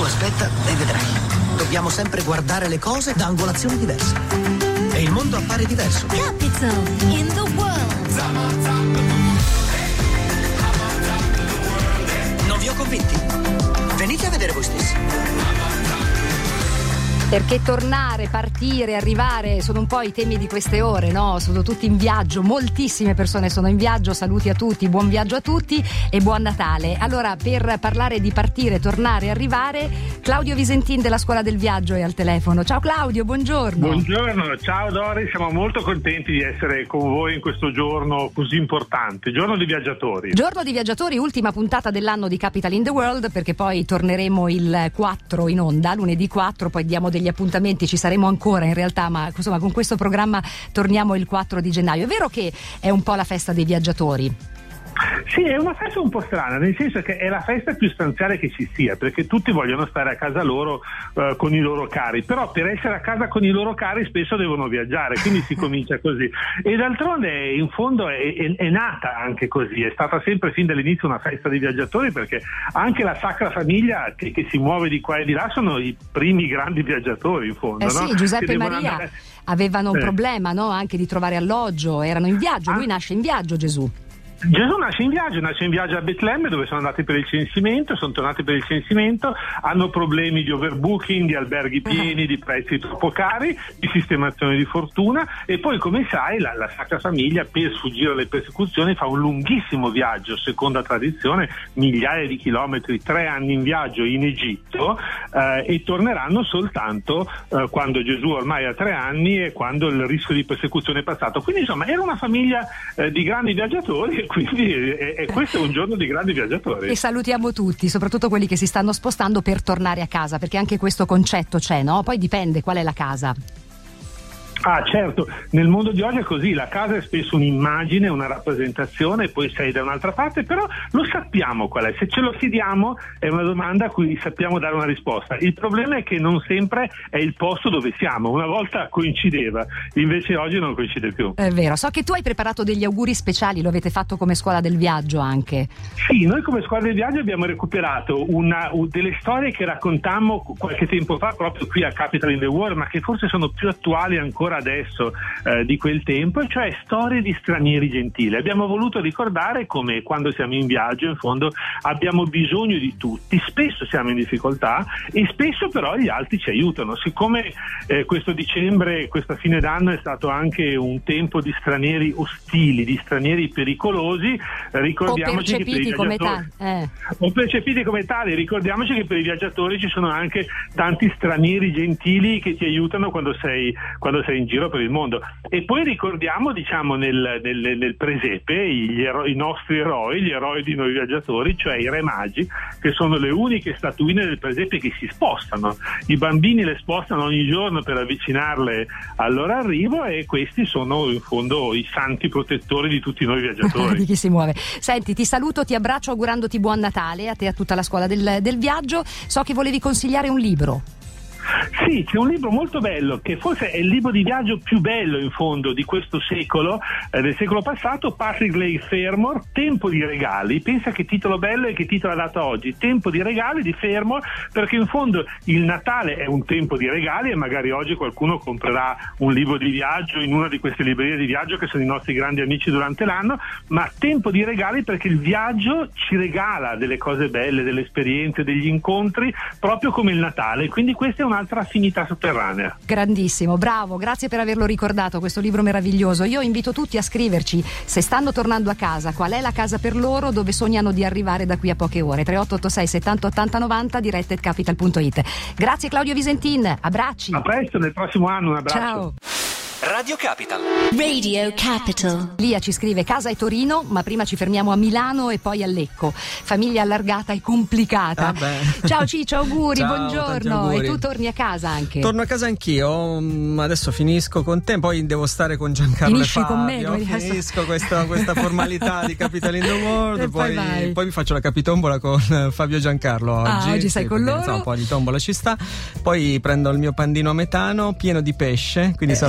aspetta e vedrai. Dobbiamo sempre guardare le cose da angolazioni diverse. E il mondo appare diverso. Capital in the world. Non vi ho convinti? Venite a vedere voi stessi. Perché tornare, partire, arrivare sono un po' i temi di queste ore, no? Sono tutti in viaggio, moltissime persone sono in viaggio, saluti a tutti, buon viaggio a tutti e buon Natale. Allora, per parlare di partire, tornare, arrivare, Claudio Visentin della Scuola del Viaggio è al telefono. Ciao Claudio, buongiorno. Buongiorno, ciao Dori, siamo molto contenti di essere con voi in questo giorno così importante, giorno dei viaggiatori. Giorno dei viaggiatori, ultima puntata dell'anno di Capital in the World, perché poi torneremo il 4 in onda, lunedì 4, poi diamo degli appuntamenti, ci saremo ancora in realtà, ma insomma con questo programma torniamo il 4 di gennaio. È vero che è un po' la festa dei viaggiatori? Sì, è una festa un po' strana, nel senso che è la festa più stanziale che ci sia, perché tutti vogliono stare a casa loro con i loro cari, però per essere a casa con i loro cari spesso devono viaggiare, quindi si comincia così. E d'altronde in fondo è nata anche così, è stata sempre fin dall'inizio una festa dei viaggiatori, perché anche la Sacra Famiglia che si muove di qua e di là sono i primi grandi viaggiatori in fondo. Sì, no? Giuseppe e Maria avevano un problema, no? Anche di trovare alloggio, erano in viaggio, lui nasce in viaggio, Gesù. Gesù nasce in viaggio a Betlemme, dove sono andati per il censimento, sono tornati per il censimento, hanno problemi di overbooking, di alberghi pieni, di prezzi troppo cari, di sistemazione di fortuna, e poi, come sai, la Sacra Famiglia, per sfuggire alle persecuzioni, fa un lunghissimo viaggio, seconda tradizione, migliaia di chilometri, 3 anni in viaggio in Egitto, e torneranno soltanto quando Gesù ormai ha 3 anni e quando il rischio di persecuzione è passato. Quindi insomma era una famiglia di grandi viaggiatori, quindi questo è un giorno di grandi viaggiatori. E salutiamo tutti, soprattutto quelli che si stanno spostando per tornare a casa, perché anche questo concetto c'è, no? Poi dipende qual è la casa. Ah, certo, nel mondo di oggi è così, la casa è spesso un'immagine, una rappresentazione, poi sei da un'altra parte, però lo sappiamo qual è, se ce lo chiediamo è una domanda a cui sappiamo dare una risposta. Il problema è che non sempre è il posto dove siamo, una volta coincideva, invece oggi non coincide più. È vero, so che tu hai preparato degli auguri speciali, lo avete fatto come Scuola del Viaggio anche. Sì, noi come Scuola del Viaggio abbiamo recuperato delle storie che raccontammo qualche tempo fa proprio qui a Capital in the World, ma che forse sono più attuali ancora adesso di quel tempo, e cioè storie di stranieri gentili. Abbiamo voluto ricordare come quando siamo in viaggio in fondo abbiamo bisogno di tutti, spesso siamo in difficoltà e spesso però gli altri ci aiutano. Siccome questo dicembre, questa fine d'anno è stato anche un tempo di stranieri ostili, di stranieri pericolosi, ricordiamoci che per i viaggiatori o percepiti come tali, ricordiamoci che per i viaggiatori ci sono anche tanti stranieri gentili che ti aiutano quando sei in giro per il mondo. E poi ricordiamo, diciamo, nel presepe i nostri eroi, gli eroi di noi viaggiatori, cioè i re magi, che sono le uniche statuine del presepe che si spostano. I bambini le spostano ogni giorno per avvicinarle al loro arrivo, e questi sono in fondo i santi protettori di tutti noi viaggiatori. Di chi si muove. Senti, ti saluto, ti abbraccio augurandoti buon Natale a te e a tutta la Scuola del Viaggio. So che volevi consigliare un libro. Sì, c'è un libro molto bello, che forse è il libro di viaggio più bello in fondo di questo secolo, del secolo passato, Patrick Leigh Fermor, Tempo di regali. Pensa che titolo bello e che titolo ha dato oggi, Tempo di regali di Fermor, perché in fondo il Natale è un tempo di regali, e magari oggi qualcuno comprerà un libro di viaggio in una di queste librerie di viaggio che sono i nostri grandi amici durante l'anno, ma tempo di regali perché il viaggio ci regala delle cose belle, delle esperienze, degli incontri, proprio come il Natale, quindi questa è un'altra affinità sotterranea. Grandissimo, bravo, grazie per averlo ricordato, questo libro meraviglioso. Io invito tutti a scriverci se stanno tornando a casa, qual è la casa per loro dove sognano di arrivare da qui a poche ore. 3886 70 80 90 diretta@capital.it. Grazie Claudio Visentin, abbracci. A presto, nel prossimo anno, un abbraccio. Ciao. Radio Capital. Radio Capital. Lia ci scrive: casa è Torino, ma prima ci fermiamo a Milano e poi a Lecco. Famiglia allargata e complicata. Ciao Ciccio, auguri, ciao, buongiorno. auguri. E tu torni a casa anche? Torno a casa anch'io, adesso finisco con te, poi devo stare con Giancarlo Finisci e Fabio. con me, finisco questa formalità di Capital in the World e poi mi faccio la capitombola con Fabio e Giancarlo oggi. Oggi sei con loro. Insomma, un po' di tombola ci sta. Poi prendo il mio pandino a metano pieno di pesce, quindi sarà un viaggio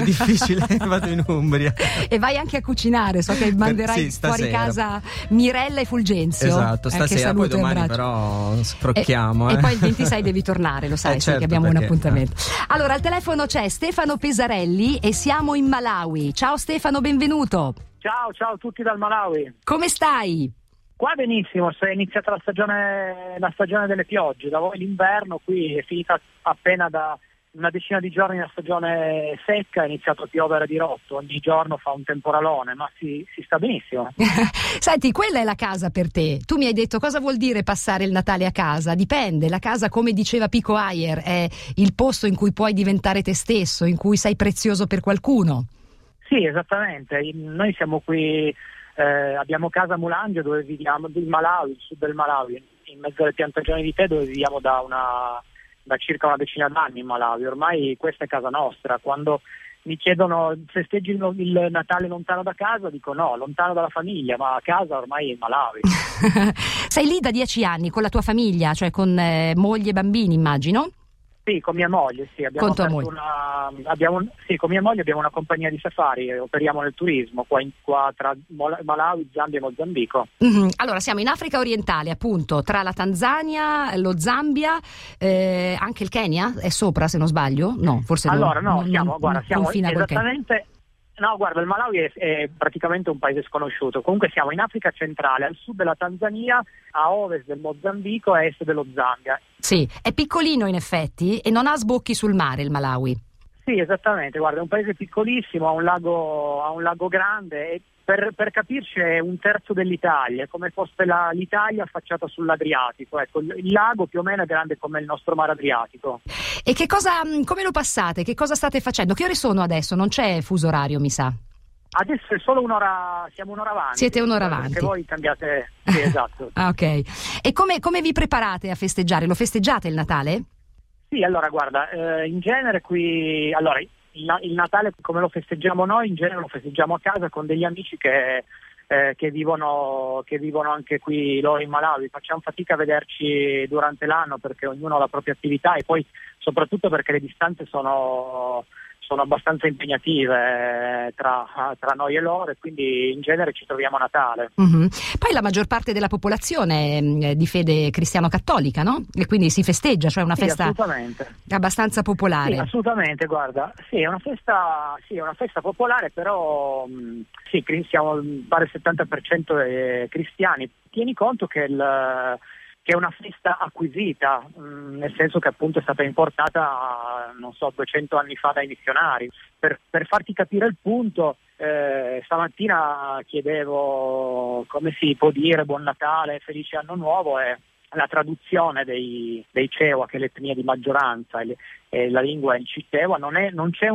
difficile, vado in Umbria. E vai anche a cucinare, so che manderai fuori casa Mirella e Fulgenzio. Esatto, stasera, poi domani però scrocchiamo. E poi il 26 devi tornare, lo sai, certo, che abbiamo un appuntamento. Allora, al telefono c'è Stefano Pesarelli e siamo in Malawi. Ciao Stefano, benvenuto. Ciao a tutti dal Malawi. Come stai? Qua benissimo, è iniziata la stagione delle piogge, da voi l'inverno, qui è finita appena da una decina di giorni la stagione secca, è iniziato a piovere di rotto, ogni giorno fa un temporalone, ma si sta benissimo. Senti, quella è la casa per te. Tu mi hai detto cosa vuol dire passare il Natale a casa? Dipende, la casa, come diceva Pico Iyer, è il posto in cui puoi diventare te stesso, in cui sei prezioso per qualcuno. Sì, esattamente, noi siamo qui, abbiamo casa a Mulanje dove viviamo, il Malawi, il sud del Malawi, in mezzo alle piantagioni di tè dove viviamo da circa una decina d'anni in Malawi. Ormai questa è casa nostra. Quando mi chiedono festeggi il Natale lontano da casa, dico no, lontano dalla famiglia, ma a casa ormai è in Malawi. Sei lì da 10 anni con la tua famiglia, cioè con moglie e bambini, immagino? Sì, con mia moglie, sì. Con mia moglie abbiamo una compagnia di safari, operiamo nel turismo qua tra Malawi, Zambia e Mozambico. Mm-hmm. Allora, siamo in Africa orientale, appunto, tra la Tanzania, lo Zambia, anche il Kenya è sopra, se non sbaglio? No, forse allora, siamo esattamente. No, guarda, il Malawi è praticamente un paese sconosciuto. Comunque siamo in Africa centrale, al sud della Tanzania, a ovest del Mozambico e a est dello Zambia. Sì, è piccolino in effetti e non ha sbocchi sul mare il Malawi. Sì, esattamente, guarda, è un paese piccolissimo, ha un lago grande e per capirci è un terzo dell'Italia, è come fosse l'Italia affacciata sull'Adriatico. Ecco, il lago più o meno è grande come il nostro mare Adriatico. E come lo passate? Che cosa state facendo? Che ore sono adesso? Non c'è fuso orario, mi sa. Adesso è solo un'ora, siamo un'ora avanti. Siete un'ora avanti. Se voi cambiate, sì, esatto. Ah, ok. E come vi preparate a festeggiare? Lo festeggiate il Natale? Sì, allora guarda, in genere qui, allora il Natale come lo festeggiamo noi, in genere lo festeggiamo a casa con degli amici che vivono anche qui loro in Malawi. Facciamo fatica a vederci durante l'anno perché ognuno ha la propria attività e poi soprattutto perché le distanze sono abbastanza impegnative tra noi e loro e quindi in genere ci troviamo a Natale. Mm-hmm. Poi la maggior parte della popolazione è di fede cristiano-cattolica, no? E quindi si festeggia, cioè una festa abbastanza popolare. Sì, assolutamente, guarda, sì, è una festa popolare, però sì, siamo pare il 70% cristiani. Tieni conto che è una festa acquisita, nel senso che appunto è stata importata, 200 anni fa dai missionari. Per farti capire il punto, stamattina chiedevo come si può dire Buon Natale, Felice Anno Nuovo, e la traduzione dei Cewa, che è l'etnia di maggioranza, e la lingua è il Citewa, non c'è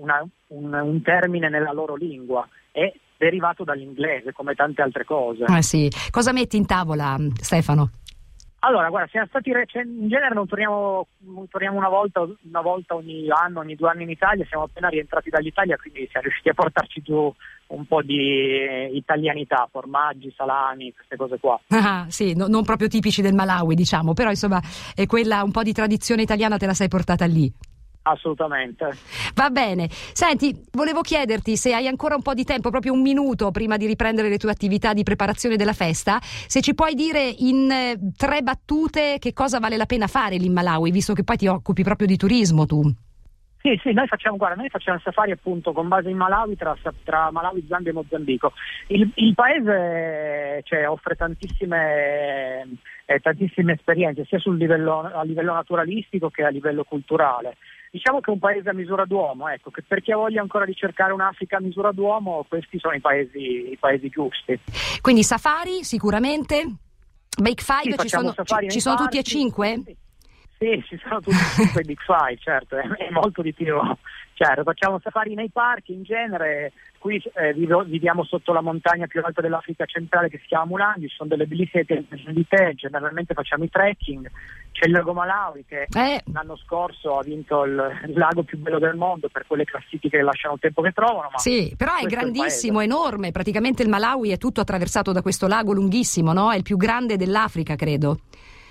un termine nella loro lingua, è derivato dall'inglese, come tante altre cose. Sì. Cosa metti in tavola, Stefano? Allora, guarda, siamo stati in genere non torniamo una volta ogni anno, ogni 2 anni in Italia, siamo appena rientrati dall'Italia, quindi siamo riusciti a portarci giù un po' di italianità, formaggi, salami, queste cose qua. Ah, sì, non proprio tipici del Malawi, diciamo, però insomma è quella, un po' di tradizione italiana te la sei portata lì. Assolutamente. Va bene. Senti, volevo chiederti se hai ancora un po' di tempo, proprio un minuto prima di riprendere le tue attività di preparazione della festa, se ci puoi dire in 3 battute che cosa vale la pena fare lì in Malawi, visto che poi ti occupi proprio di turismo tu. Sì, noi facciamo il safari appunto con base in Malawi, tra Malawi, Zambia e Mozambico. Il paese offre tantissime esperienze, sia a livello naturalistico che a livello culturale. Diciamo che è un paese a misura d'uomo, ecco, che per chi ha voglia ancora di cercare un'Africa a misura d'uomo, questi sono i paesi giusti. Quindi safari sicuramente, Big Five, sì, ci sono tutti e 5? Sì, ci sono tutti e 5 Big Five, certo, è molto di più. Certo, facciamo safari nei parchi in genere. Qui viviamo sotto la montagna più alta dell'Africa centrale che si chiama Mulanje, ci sono delle bellissime piantagioni di tè, generalmente facciamo i trekking, c'è il lago Malawi che l'anno scorso ha vinto il lago più bello del mondo per quelle classifiche che lasciano il tempo che trovano. Ma sì, però è grandissimo, enorme, praticamente il Malawi è tutto attraversato da questo lago lunghissimo, no? È il più grande dell'Africa, credo.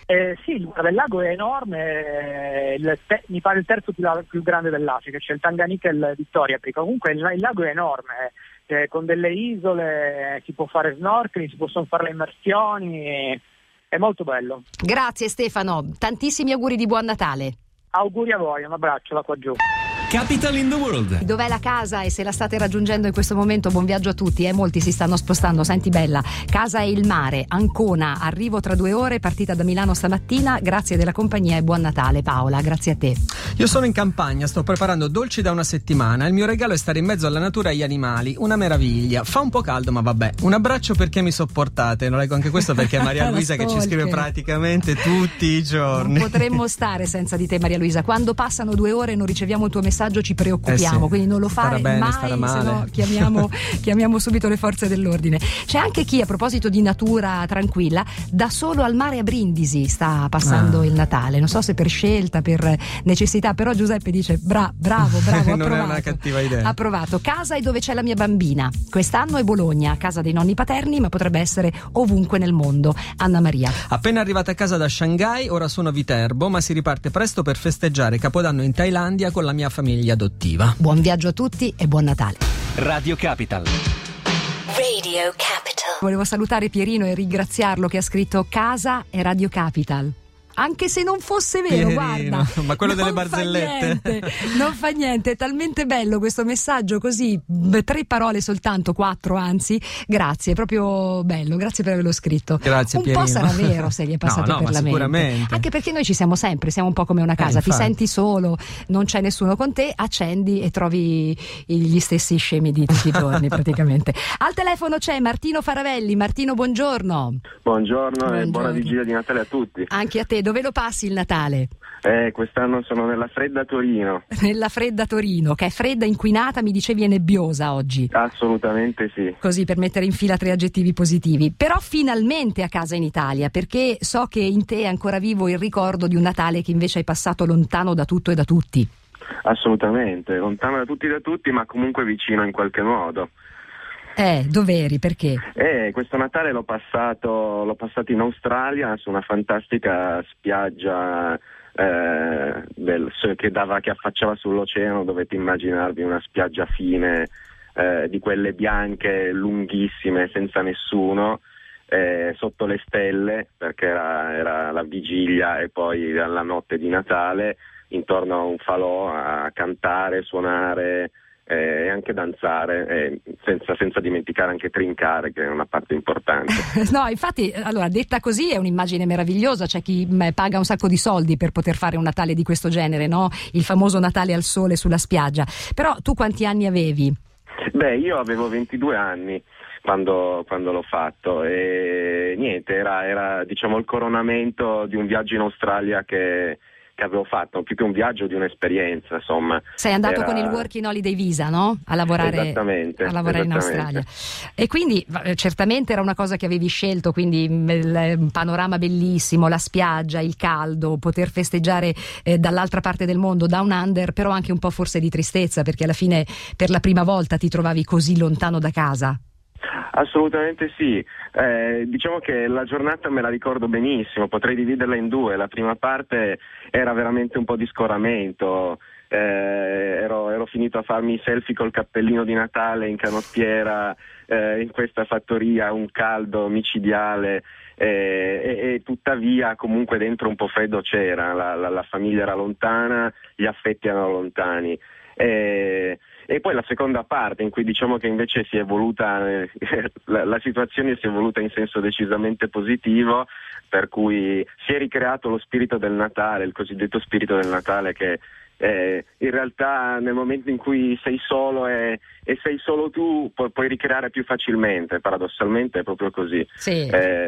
Sì, il lago è enorme, mi pare il terzo più grande dell'Africa, c'è il Tanganica e il Victoria, perché comunque il lago è enorme, con delle isole, si può fare snorkeling, si possono fare le immersioni, è molto bello. Grazie Stefano, tantissimi auguri di buon Natale. Auguri a voi, un abbraccio da qua giù. Capital in the World. Dov'è la casa e se la state raggiungendo in questo momento, buon viaggio a tutti, molti si stanno spostando. Senti bella, casa e il mare, Ancona, arrivo tra 2 ore, partita da Milano stamattina, grazie della compagnia e buon Natale. Paola, grazie a te. Io sono in campagna, sto preparando dolci da una settimana, il mio regalo è stare in mezzo alla natura e agli animali, una meraviglia, fa un po' caldo ma vabbè, un abbraccio perché mi sopportate, lo leggo anche questo perché è Maria Luisa che ci scrive praticamente tutti i giorni. Non potremmo stare senza di te Maria Luisa, quando passano 2 ore e non riceviamo il tuo messaggio ci preoccupiamo, sì. Quindi non lo fare bene, mai, starà male. se no chiamiamo subito le forze dell'ordine. C'è anche chi, a proposito di natura tranquilla, da solo al mare a Brindisi sta passando il Natale, non so se per scelta, per necessità, però Giuseppe dice bravo, non è una cattiva idea. Ha provato. Casa è dove c'è la mia bambina, quest'anno è Bologna, casa dei nonni paterni, ma potrebbe essere ovunque nel mondo. Anna Maria. Appena arrivata a casa da Shanghai, ora sono a Viterbo, ma si riparte presto per festeggiare Capodanno in Thailandia con la mia famiglia adottiva. Buon viaggio a tutti e buon Natale. Radio Capital. Radio Capital. Volevo salutare Pierino e ringraziarlo che ha scritto Casa e Radio Capital. Anche se non fosse vero, Pierino, guarda, ma quello delle barzellette non fa niente, è talmente bello questo messaggio, così 3 parole soltanto, 4 anzi, grazie, proprio bello, grazie per averlo scritto. Grazie un Pierino. po' sarà vero se gli è passato per la sicuramente. mente, anche perché noi ci siamo sempre, siamo un po' come una casa, ti infatti. senti solo, non c'è nessuno con te, accendi e trovi gli stessi scemi di tutti i giorni praticamente. Al telefono c'è Martino Faravelli. Martino, buongiorno. Buongiorno e buona vigilia di Natale a tutti. Anche a te. Dove lo passi il Natale? Quest'anno sono nella fredda Torino. Nella fredda Torino, che è fredda, inquinata, mi dicevi è nebbiosa oggi. Assolutamente sì. Così per mettere in fila 3 aggettivi positivi. Però finalmente a casa in Italia, perché so che in te è ancora vivo il ricordo di un Natale che invece hai passato lontano da tutto e da tutti. Assolutamente, lontano da tutti, ma comunque vicino in qualche modo. Dov'eri? Perché? Questo Natale l'ho passato in Australia su una fantastica spiaggia che affacciava sull'oceano. Dovete immaginarvi una spiaggia fine, di quelle bianche lunghissime senza nessuno, sotto le stelle, perché era la vigilia e poi la notte di Natale, intorno a un falò a cantare, suonare e anche danzare, senza dimenticare anche trincare, che è una parte importante. No, infatti, allora, detta così è un'immagine meravigliosa, c'è chi paga un sacco di soldi per poter fare un Natale di questo genere, no? Il famoso Natale al sole sulla spiaggia. Però tu quanti anni avevi? Io avevo 22 anni quando l'ho fatto e niente, era diciamo il coronamento di un viaggio in Australia che avevo fatto, più che un viaggio, di un'esperienza, insomma. Sei andato con il Working Holiday Visa, no? A lavorare in Australia. E quindi certamente era una cosa che avevi scelto, quindi il panorama bellissimo, la spiaggia, il caldo, poter festeggiare dall'altra parte del mondo, Down Under, però anche un po' forse di tristezza, perché alla fine per la prima volta ti trovavi così lontano da casa. Assolutamente sì, diciamo che la giornata me la ricordo benissimo, potrei dividerla in 2. La prima parte era veramente un po' di scoramento, ero finito a farmi i selfie col cappellino di Natale in canottiera in questa fattoria, un caldo micidiale, e tuttavia comunque dentro un po' freddo c'era, la famiglia era lontana, gli affetti erano lontani. E poi la seconda parte, in cui diciamo che invece si è evoluta, la situazione si è evoluta in senso decisamente positivo, per cui si è ricreato lo spirito del Natale, il cosiddetto spirito del Natale, che in realtà nel momento in cui sei solo e sei solo tu puoi ricreare più facilmente, paradossalmente è proprio così. Sì.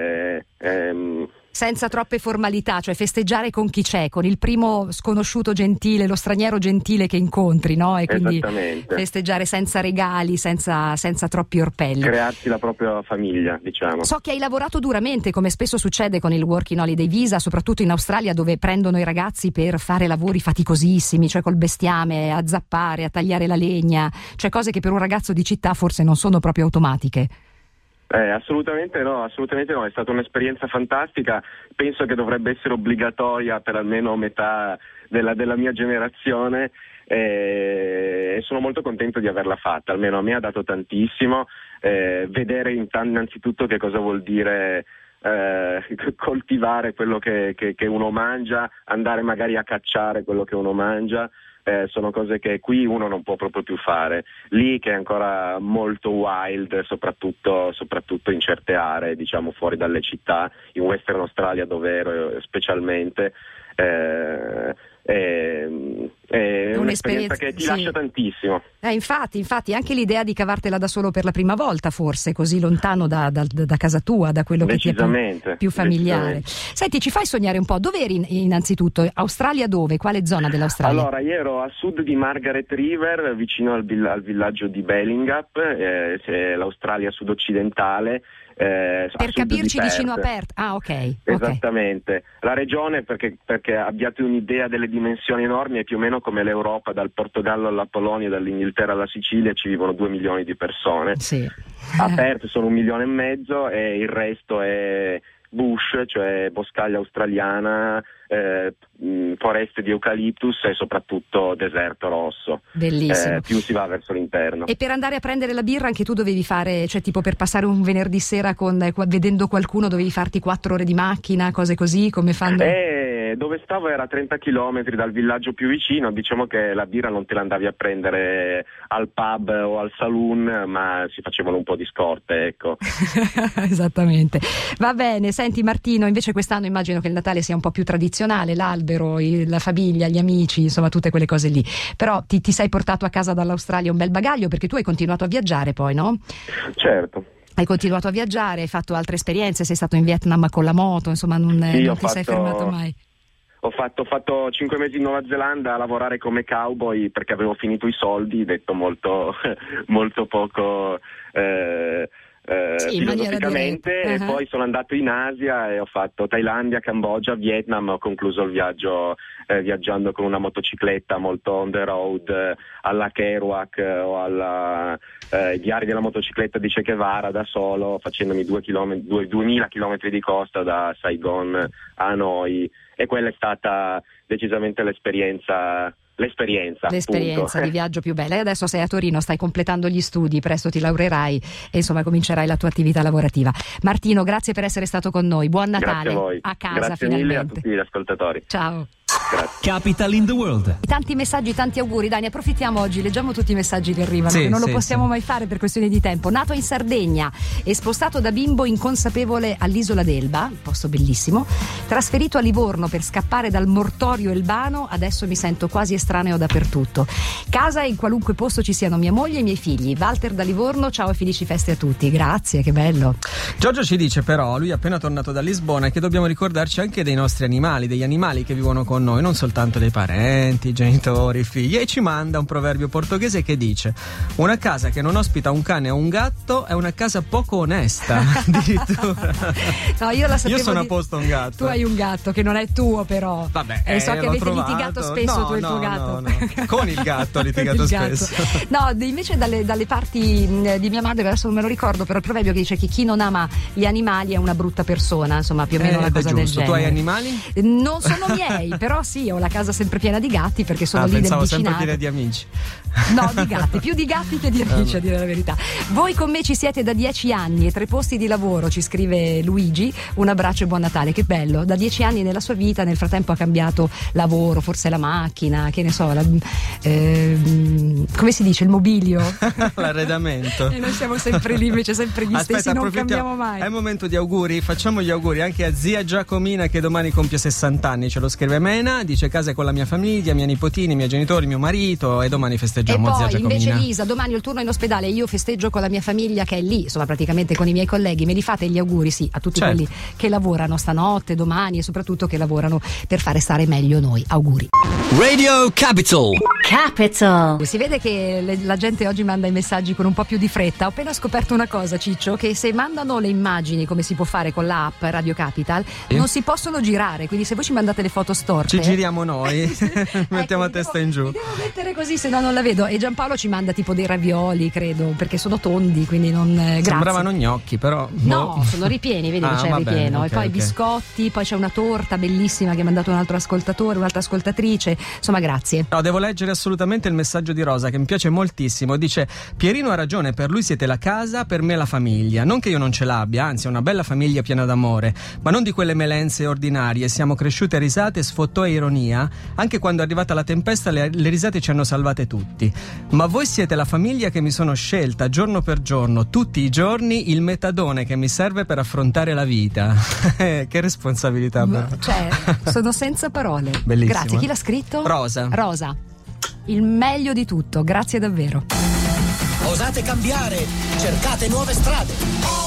Senza troppe formalità, cioè festeggiare con chi c'è, con il primo sconosciuto gentile, lo straniero gentile che incontri, no? E quindi festeggiare senza regali, senza troppi orpelli. Crearsi la propria famiglia, diciamo. So che hai lavorato duramente, come spesso succede con il Working Holiday Visa, soprattutto in Australia, dove prendono i ragazzi per fare lavori faticosissimi, cioè col bestiame, a zappare, a tagliare la legna, cioè cose che per un ragazzo di città forse non sono proprio automatiche. Assolutamente no, è stata un'esperienza fantastica, penso che dovrebbe essere obbligatoria per almeno metà della mia generazione e sono molto contento di averla fatta, almeno a me ha dato tantissimo, vedere innanzitutto che cosa vuol dire coltivare quello che uno mangia, andare magari a cacciare quello che uno mangia. Sono cose che qui uno non può proprio più fare, lì che è ancora molto wild, soprattutto in certe aree, diciamo fuori dalle città, in Western Australia dove ero specialmente, è un'esperienza che ti lascia tantissimo. Infatti anche l'idea di cavartela da solo per la prima volta, forse così lontano da casa tua, da quello che ti è più familiare. Senti, ci fai sognare un po', dove eri innanzitutto? Australia dove? Quale zona dell'Australia? Allora, io ero a sud di Margaret River, vicino al villaggio di Bellinghap, l'Australia sudoccidentale. Per capirci, vicino a Perth. Ok. Esattamente. La regione, perché abbiate un'idea delle dimensioni enormi, è più o meno come l'Europa, dal Portogallo alla Polonia, dall'Inghilterra alla Sicilia, ci vivono 2 milioni di persone. Sì. A Perth sono 1,5 milioni e il resto è bush, cioè boscaglia australiana, foreste di eucaliptus e soprattutto deserto rosso. Bellissimo. Più si va verso l'interno. E per andare a prendere la birra anche tu dovevi fare, cioè tipo per passare un venerdì sera vedendo qualcuno dovevi farti 4 ore di macchina, cose così, come fanno? Dove stavo era a 30 chilometri dal villaggio più vicino, diciamo che la birra non te la andavi a prendere al pub o al saloon, ma si facevano un po' di scorte, ecco. Esattamente. Va bene, senti Martino, invece quest'anno immagino che il Natale sia un po' più tradizionale, l'albero, la famiglia, gli amici, insomma tutte quelle cose lì, però ti sei portato a casa dall'Australia un bel bagaglio, perché tu hai continuato a viaggiare poi, no? Certo. Hai continuato a viaggiare, hai fatto altre esperienze, sei stato in Vietnam con la moto, insomma non ti sei fermato mai. Ho fatto 5 mesi in Nuova Zelanda a lavorare come cowboy perché avevo finito i soldi, detto molto poco filosoficamente, e poi sono andato in Asia e ho fatto Thailandia, Cambogia, Vietnam, ho concluso il viaggio viaggiando con una motocicletta molto on the road alla Kerouac o alla diari della motocicletta di Che Guevara da solo, facendomi 2000 chilometri di costa da Saigon a Hanoi, e quella è stata decisamente l'esperienza di viaggio più bella. E adesso sei a Torino, stai completando gli studi, presto ti laureerai e insomma comincerai la tua attività lavorativa. Martino, grazie per essere stato con noi, buon Natale. Grazie a voi. A casa. Grazie finalmente. Mille a tutti gli ascoltatori. Ciao. Grazie. Capital in the World. Tanti messaggi, tanti auguri. Dani, approfittiamo oggi, leggiamo tutti i messaggi che arrivano, che non lo possiamo mai fare per questioni di tempo. Nato in Sardegna e spostato da bimbo inconsapevole all'isola d'Elba, posto bellissimo, trasferito a Livorno per scappare dal mortorio elbano, adesso mi sento quasi estraneo dappertutto. Casa in qualunque posto ci siano mia moglie e i miei figli. Walter da Livorno, ciao e felici feste a tutti. Grazie, che bello. Giorgio ci dice però, lui è appena tornato da Lisbona, che dobbiamo ricordarci anche dei nostri animali, degli animali che vivono con noi, non soltanto dei parenti, genitori, figli, e ci manda un proverbio portoghese che dice: una casa che non ospita un cane o un gatto è una casa poco onesta. Addirittura. No, io sono a posto un gatto. Tu hai un gatto che non è tuo, però. Vabbè, e so che avete trovato. litigato spesso tu e il tuo gatto. No. Con il gatto ho litigato spesso. No, invece dalle parti di mia madre, adesso non me lo ricordo, però il proverbio che dice che chi non ama gli animali è una brutta persona, insomma più o meno una cosa del genere. Tu hai animali? Non sono miei, però sì, ho la casa sempre piena di gatti perché sono lì nel vicinato. Pensavo sempre piena di amici. No, di gatti, più di gatti che di amici, a dire la verità. Voi con me ci siete da 10 anni e 3 posti di lavoro, ci scrive Luigi. Un abbraccio e buon Natale, che bello. Da 10 anni nella sua vita, nel frattempo ha cambiato lavoro, forse la macchina, che ne so, come si dice, il mobilio. L'arredamento. E noi siamo sempre lì, invece sempre gli stessi, non cambiamo mai. È il momento di auguri, facciamo gli auguri anche a zia Giacomina che domani compie 60 anni, ce lo scrive Mena, dice casa con la mia famiglia, i miei nipotini, i miei genitori, mio marito, e domani festeggiamo zia Giacomina. E poi invece Lisa, domani ho il turno in ospedale, io festeggio con la mia famiglia che è lì, insomma praticamente con i miei colleghi. Me li fate gli auguri? Sì, a tutti quelli che lavorano stanotte, domani, e soprattutto che lavorano per fare stare meglio noi. Auguri. Radio Capital. Si vede che la gente oggi manda i messaggi con un po' più di fretta. Ho appena scoperto una cosa, Ciccio, che se mandano le immagini come si può fare con l'app Radio Capital, non si possono girare, quindi se voi ci mandate le foto storte, giriamo noi, mettiamo a testa in giù. Mi devo mettere così, se no non la vedo. E Giampaolo ci manda tipo dei ravioli, credo, perché sono tondi, quindi non. Grazie. Sembravano gnocchi, però. No, sono ripieni, vedi che c'è il ripieno. Bene, e poi biscotti, poi c'è una torta bellissima che ha mandato un altro ascoltatore, un'altra ascoltatrice. Insomma, grazie. No, devo leggere assolutamente il messaggio di Rosa che mi piace moltissimo. Dice: Pierino ha ragione, per lui siete la casa, per me la famiglia. Non che io non ce l'abbia, anzi è una bella famiglia piena d'amore, ma non di quelle melenze ordinarie. Siamo cresciute a risate, sfottò e ironia. Anche quando è arrivata la tempesta le risate ci hanno salvate tutti. Ma voi siete la famiglia che mi sono scelta giorno per giorno, tutti i giorni, il metadone che mi serve per affrontare la vita. Che responsabilità. Cioè, sono senza parole. Bellissimo. Grazie. Chi l'ha scritto? Rosa. Il meglio di tutto, grazie davvero. Osate cambiare, cercate nuove strade.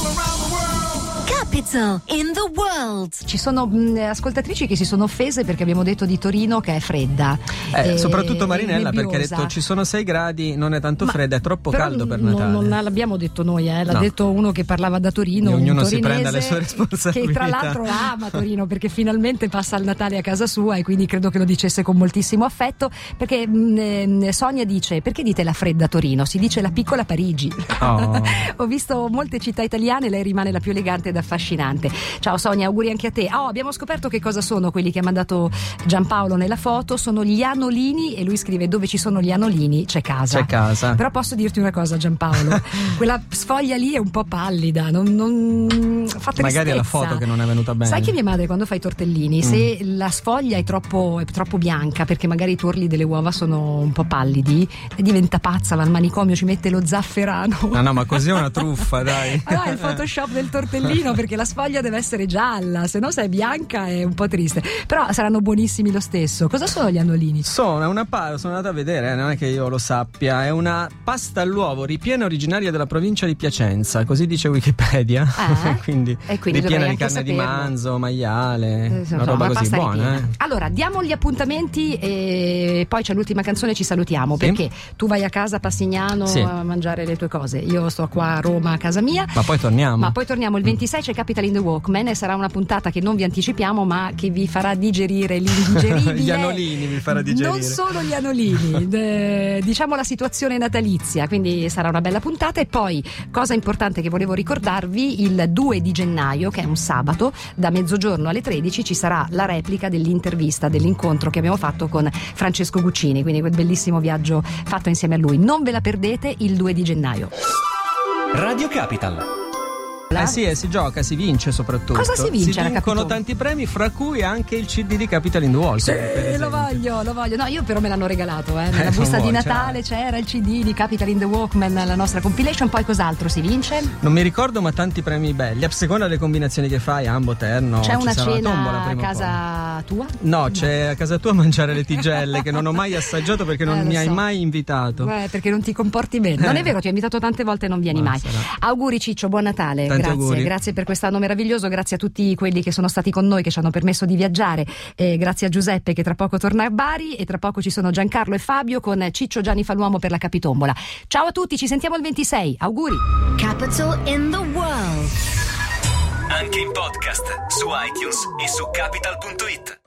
Capital in the world. Ci sono ascoltatrici che si sono offese perché abbiamo detto di Torino che è fredda. Soprattutto Marinella, nebbiosa. perché ha detto ci sono 6 gradi, non è tanto fredda, è troppo caldo per Natale. Non l'abbiamo detto noi, l'ha detto uno che parlava da Torino. Ognuno un si prenda le sue responsabilità. Che tra l'altro ama Torino perché finalmente passa il Natale a casa sua e quindi credo che lo dicesse con moltissimo affetto. Perché Sonia dice: perché dite la fredda Torino? Si dice la piccola Parigi. Oh. Ho visto molte città italiane, lei rimane la più elegante ed affascinante. Ciao Sonia, auguri anche a te. Abbiamo scoperto che cosa sono quelli che ha mandato Giampaolo nella foto. Sono gli anolini e lui scrive: dove ci sono gli anolini c'è casa. C'è casa. Però posso dirti una cosa, Giampaolo, quella sfoglia lì è un po' pallida, non fa tristezza. Magari è la foto che non è venuta bene. Sai che mia madre quando fa i tortellini, se la sfoglia è troppo bianca, perché magari i tuorli delle uova sono un po' pallidi, diventa pazza, va al manicomio, ci mette lo zafferano. No, ma così è una truffa, dai. Allora il Photoshop del tortellino, perché la sfoglia deve essere gialla, se no se è bianca è un po' triste. Però saranno buonissimi lo stesso. Cosa sono gli anolini? Sono andata a vedere, non è che io lo sappia, è una pasta all'uovo ripiena originaria della provincia di Piacenza, così dice Wikipedia. quindi ripiena di carne di manzo, maiale, una roba così buona. Allora diamo gli appuntamenti e poi c'è l'ultima canzone, ci salutiamo, perché tu vai a casa a Passignano a mangiare le tue cose, io sto qua a Roma a casa mia, ma poi torniamo il 26 c'è Capital in the Walkman e sarà una puntata che non vi anticipiamo ma che vi farà digerire l'indigeribile. Gli anolini vi farà digerire. Non solo gli anolini, diciamo la situazione natalizia, quindi sarà una bella puntata. E poi cosa importante che volevo ricordarvi: il 2 di gennaio, che è un sabato, da mezzogiorno alle 13 ci sarà la replica dell'intervista, dell'incontro che abbiamo fatto con Francesco Guccini, quindi quel bellissimo viaggio fatto insieme a lui. Non ve la perdete, il 2 di gennaio. Radio Capital. Sì, si gioca, si vince soprattutto. Cosa si vince? Si vincono tanti premi, fra cui anche il CD di Capital in the Walk. Sì, lo voglio. No, io però me l'hanno regalato, nella busta di Natale c'era il CD di Capital in the Walkman, la nostra compilation. Poi cos'altro si vince? Non mi ricordo, ma tanti premi belli. A seconda delle combinazioni che fai, ambo, terno. C'è una cena tombola a casa tua? No, c'è a casa tua a mangiare le tigelle che non ho mai assaggiato perché non mi hai mai invitato. Perché non ti comporti bene. Non è vero, ti ho invitato tante volte e non vieni mai. Auguri Ciccio, buon Natale. Tanti auguri. Grazie per quest'anno meraviglioso, grazie a tutti quelli che sono stati con noi, che ci hanno permesso di viaggiare, grazie a Giuseppe che tra poco torna a Bari, e tra poco ci sono Giancarlo e Fabio con Ciccio Gianni Faluomo per la Capitombola. Ciao a tutti, ci sentiamo il 26, auguri. Capital in the world. Anche in podcast su iTunes e su capital.it.